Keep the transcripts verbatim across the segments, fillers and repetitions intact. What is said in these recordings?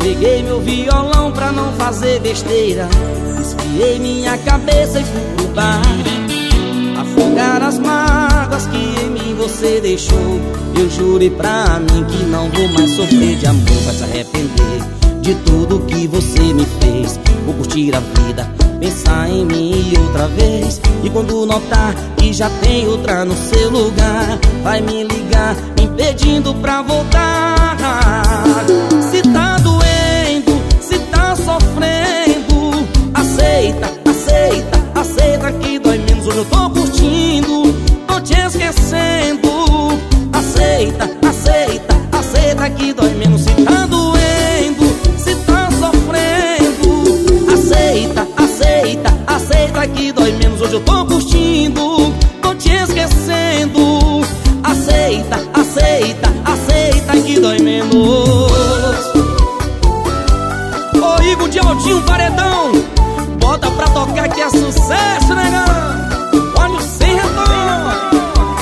Peguei meu violão pra não fazer besteira, esfriei minha cabeça e fui pro bar afogar as mágoas que em mim você deixou. Eu jurei pra mim que não vou mais sofrer de amor. Vai se arrepender de tudo que você me fez. Vou curtir a vida, pensar em mim outra vez. E quando notar que já tem outra no seu lugar, vai me ligar impedindo pra voltar. Se tá doendo, se tá sofrendo, aceita, aceita, aceita que dói menos. Hoje eu tô curtindo, tô te esquecendo. Aceita, aceita, aceita que dói menos. Se tá doendo, se tá sofrendo, aceita, aceita, aceita que dói menos. Hoje eu tô curtindo, tô te esquecendo. Aceita, aceita, aceita que dói menos. Ô Igor de Aldinho Paredão, bota pra tocar que é sucesso, negão. Olha sem retorno.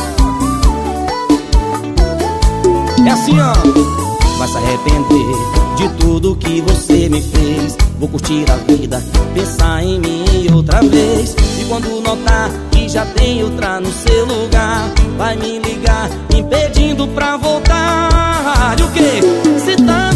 É assim, ó. Vai se arrepender de tudo que você me fez. Vou curtir a vida, pensar em mim outra vez. E quando notar que já tem outra no seu lugar, vai me ligar impedindo pra voltar. E o quê? Se tá